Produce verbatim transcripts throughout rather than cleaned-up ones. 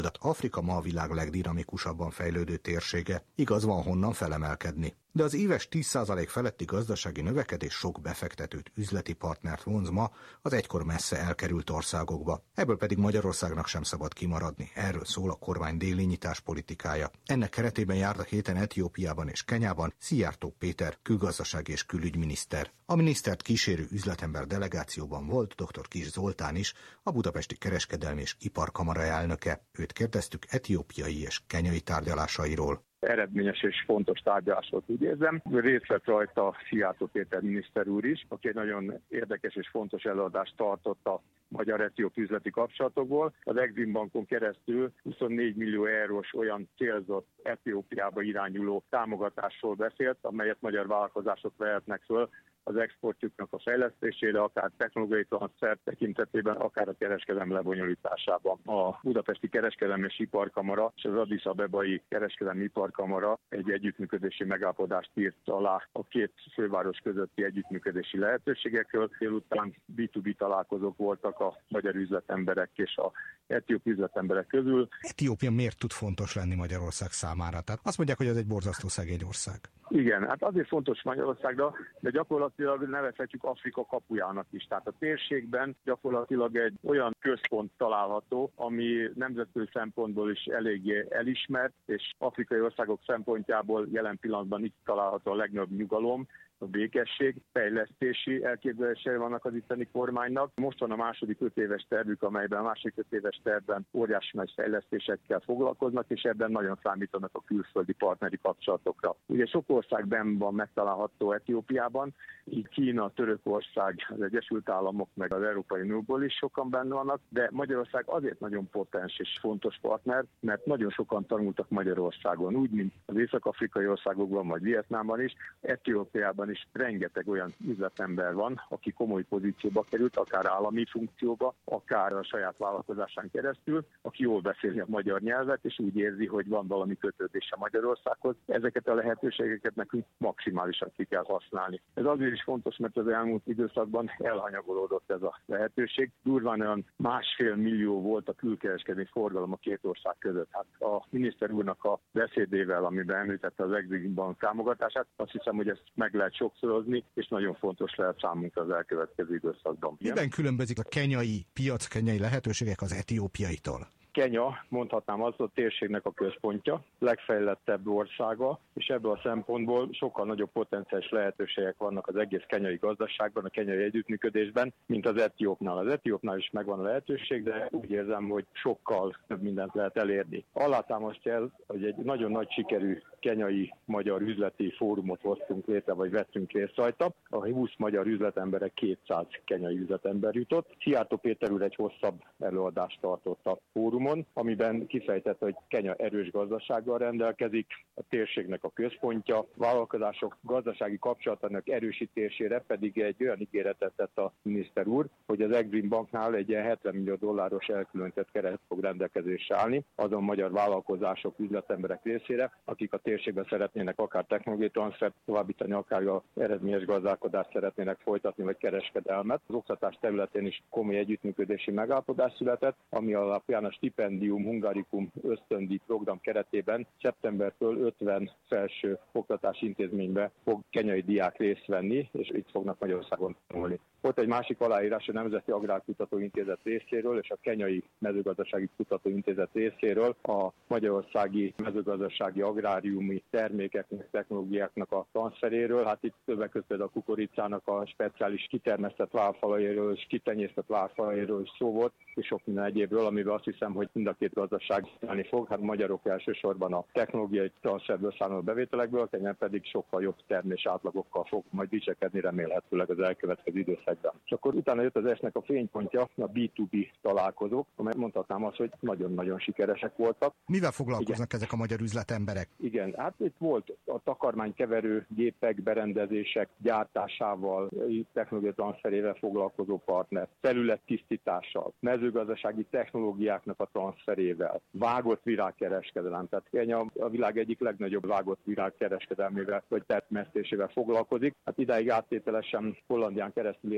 Afrika ma a világ legdinamikusabban fejlődő térsége, igaz, van honnan felemelkedni. De az éves tíz százalék feletti gazdasági növekedés sok befektetőt, üzleti partnert vonz ma az egykor messze elkerült országokba. Ebből pedig Magyarországnak sem szabad kimaradni. Erről szól a kormány déli nyitás politikája. Ennek keretében járt a héten Etiópiában és Kenyában Szijjártó Péter külgazdasági és külügyminiszter. A minisztert kísérő üzletember delegációban volt dr. Kiss Zoltán is, a Budapesti Kereskedelmi és Iparkamara elnöke. Őt kérdeztük etiópiai és kenyai tárgyalásairól. Eredményes és fontos tárgyalás volt, úgy érzem. Részt vett rajta Szijjártó Péter miniszter úr is, aki egy nagyon érdekes és fontos előadást tartott a magyar-etióp üzleti kapcsolatokból. Az Exim Bankon keresztül huszonnégy millió eurós olyan célzott Etiópiába irányuló támogatásról beszélt, amelyet magyar vállalkozások vehetnek föl az exportjuknak a fejlesztésére, akár technológiai transfer tekintetében, akár a kereskedelem lebonyolításában. A Budapesti Kereskedelmi és Iparkamara és az Addis Abebai Kereskedelmi Iparkamara egy együttműködési megállapodást írt alá a két főváros közötti együttműködési lehetőségekről. Délután bé kettő bé találkozók voltak a magyar üzletemberek és a etióp üzletemberek közül. Etiópia miért tud fontos lenni Magyarország számára? Tehát azt mondják, hogy ez egy borzasztó szegény ország. Igen, hát azért fontos Magyarországra, de gyakorlatilag nevezhetjük Afrika kapujának is. Tehát a térségben gyakorlatilag egy olyan központ található, ami nemzetközi szempontból is eléggé elismert, és afrikai országok szempontjából jelen pillanatban itt található a legnagyobb nyugalom, a békesség, fejlesztési elképzelései vannak az itteni kormánynak. Most van a második öt éves tervük, amelyben a második öt éves tervben óriási nagy fejlesztésekkel foglalkoznak, és ebben nagyon számítanak a külföldi partneri kapcsolatokra. Ugye sok ország benn van megtalálható Etiópiában, így Kína, Törökország, az Egyesült Államok, meg az Európai Unióból is sokan benne vannak, de Magyarország azért nagyon potens és fontos partner, mert nagyon sokan tanultak Magyarországon, úgy, mint az észak-afrikai országokban, vagy Vietnámban is, Etiópiában is rengeteg olyan üzletember van, aki komoly pozícióba került, akár állami funkcióba, akár a saját vállalkozásán keresztül, aki jól beszéli a magyar nyelvet, és úgy érzi, hogy van valami kötődése Magyarországhoz. Ezeket a lehetőségeket nekünk maximálisan ki kell használni. Ez azért is fontos, mert az elmúlt időszakban elhanyagolódott ez a lehetőség. Durván olyan másfél millió volt a külkereskedelmi forgalom a két ország között. Hát a miniszter úrnak a beszédével, amiben említette az Exim Bank támogatását, azt hiszem, hogy ezt meg lehet sokszorozni, és nagyon fontos lehet számunkra az elkövetkező időszakban. Miben különbözik a kenyai piac, kenyai lehetőségek az etiópiaitól? Kenya, mondhatnám azt, a térségnek a központja, legfejlettebb országa, és ebből a szempontból sokkal nagyobb potenciális lehetőségek vannak az egész kenyai gazdaságban, a kenyai együttműködésben, mint az etiópnál. Az etiópnál is megvan a lehetőség, de úgy érzem, hogy sokkal több mindent lehet elérni. Alátámasztja el, hogy egy nagyon nagy sikerű kenyai magyar üzleti fórumot hoztunk létre, vagy vettünk részt rajta. A húsz magyar üzletemberek kétszáz kenyai üzletember jutott. Szijjártó Péter úr egy hosszabb előadást tartott a fórumon, amiben kifejtette, hogy Kenya erős gazdasággal rendelkezik, a térségnek a központja, vállalkozások gazdasági kapcsolatának erősítésére pedig egy olyan ígéretet tett a miniszter úr, hogy az Exim Banknál egy ilyen hetven millió dolláros elkülönített keret fog rendelkezésre állni azon magyar vállalkozások, üzletemberek részére, akik a térségben szeretnének akár technológiai transfert továbbítani, akár az eredményes gazdálkodást szeretnének folytatni, vagy kereskedelmet. Az oktatás területén is komoly együttműködési megállapodás született, ami alapján a Stipendium Hungarikum ösztöndíj program keretében szeptembertől ötven felső oktatási intézménybe fog kenyai diák részt venni, és itt fognak Magyarországon tanulni. Volt egy másik aláírás a Nemzeti Agrárkutatóintézet részéről és a Kenyai Mezőgazdasági Kutatóintézet részéről a magyarországi mezőgazdasági agráriumi termékeknek, technológiáknak a transferéről. Hát itt többek között a kukoricának a speciális kitermesztett várfalairól és kitenyésztett várfalairól is szó volt, és sok minden egyébről, amiben azt hiszem, hogy mind a két gazdaság állni fog. Hát magyarok elsősorban a technológiai transferből származó bevételekből, a Kenya pedig sokkal jobb termés átlagokkal fog majd dicsekedni remélhetőleg az elkövetkező időszakban. És akkor utána jött az esnek a fénypontja, a bé kettő bé találkozók, amely mondhatnám azt, hogy nagyon-nagyon sikeresek voltak. Mivel foglalkoznak Igen. ezek a magyar üzletemberek? Igen, hát itt volt a takarmánykeverő gépek, berendezések gyártásával, technológiai transferével foglalkozó partner, területtisztítással, mezőgazdasági technológiáknak a transferével, vágott virágkereskedelem. Tehát Kenya a világ egyik legnagyobb vágott virágkereskedelmével vagy termesztésével foglalkozik. Hát idáig áttételesen Hollandián keresztül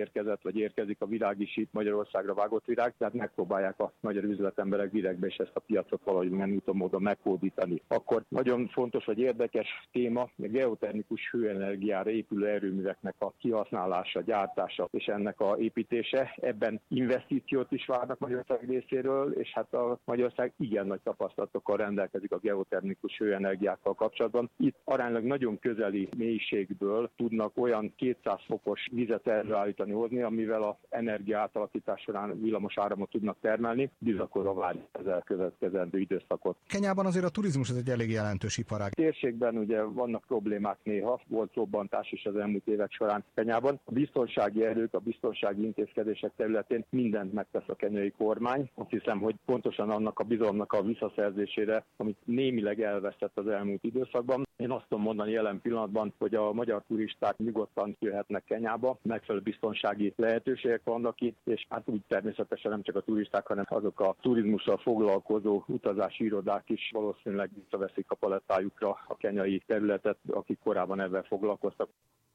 érkezett, vagy érkezik a virág is itt, Magyarországra vágott virág, tehát megpróbálják a magyar üzletemberek direktbe is ezt a piacot valahogy milyen úton módon meghódítani. Akkor nagyon fontos vagy érdekes téma a geotermikus hőenergiára épülő erőműveknek a kihasználása, gyártása és ennek a építése. Ebben investíciót is várnak Magyarország részéről, és hát a Magyarország igen nagy tapasztalatokkal rendelkezik a geotermikus hőenergiákkal kapcsolatban. Itt aránylag nagyon közeli mélységből tudnak olyan kétszáz fokos vizet előállítani, hozni, amivel az energia átalakítás során villamos áramot tudnak termelni. Bizakodva várjuk az elkövetkezendő időszakot. Kenyában azért a turizmus ez egy elég jelentős iparág. A térségben ugye vannak problémák néha, volt robbantás is az elmúlt évek során Kenyában. A biztonsági erők, a biztonsági intézkedések területén mindent megtesz a kenyai kormány. Azt hiszem, hogy pontosan annak a bizalomnak a visszaszerzésére, amit némileg elveszett az elmúlt időszakban. Én azt tudom mondani jelen pillanatban, hogy a magyar turisták nyugodtan jöhetnek Kenyába, megfelelő biztonsági lehetőségek vannak itt, és hát úgy természetesen nem csak a turisták, hanem azok a turizmussal foglalkozó utazási irodák is valószínűleg visszaveszik a palettájukra a kenyai területet, akik korábban ebben foglalkoztak.